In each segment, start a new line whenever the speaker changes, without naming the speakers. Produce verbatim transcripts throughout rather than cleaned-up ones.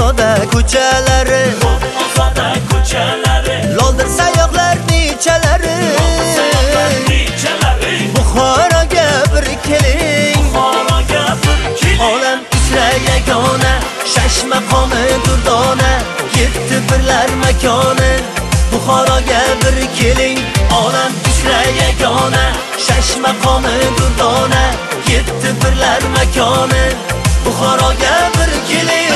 Bo'g'ozoda ko'chalari,
Bo'g'ozoda ko'chalari,
loldir sayyohlar nechalari,
nechalari.
Buxoroga bir keling,
Buxoroga bir keling.
Olam ichra yagona, Shash maqomi durdona, yetti birlar makoni. Buxoroga bir keling, olam ichra yagona, Shash maqomi durdona, yetti birlar makoni. Buxoroga bir keling.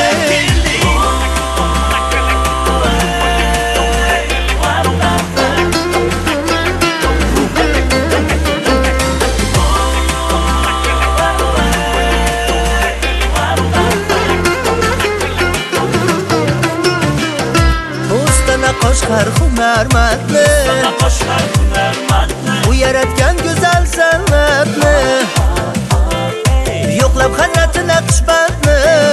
Qo'shqar hunarmandni,
Qo'shqar hunarmandni,
u yaratgan go'zal san'atni, yo'qlab Hazrati Naqshbandni.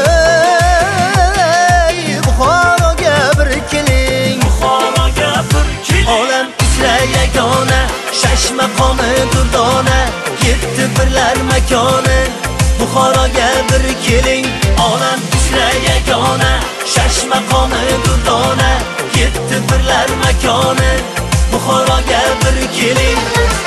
Buxoroga bir keling,
Buxoroga bir keling.
Olam ichra yagona, Shash maqomi durdona, yetti birlar makoni. Buxoroga bir keling, olam ichra yagona, Shash maqomi durdona, yetti birlar makoni. Buxoroga bir keling.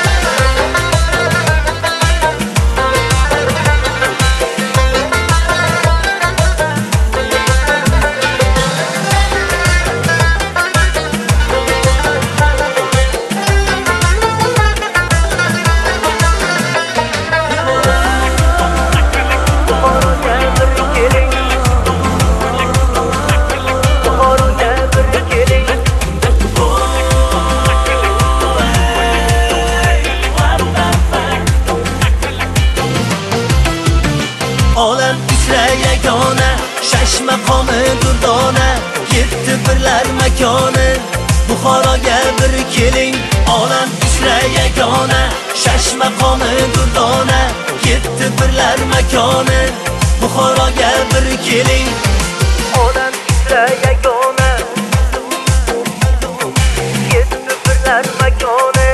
Olam ichra yagona, Shash maqomi durdona, yetti birlar makoni. Buxoroga bir keling, olam ichra yagona, Shash maqomi durdona, yetti birlar makoni. Buxoroga bir keling, olam ichra yagona, yetti birlar makoni.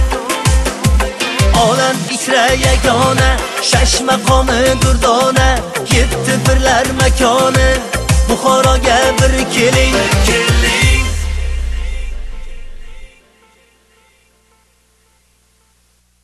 Olam ichra yagona, Shash maqomi durdona, yetti birlar makoni. Buxoroga bir keling, keling.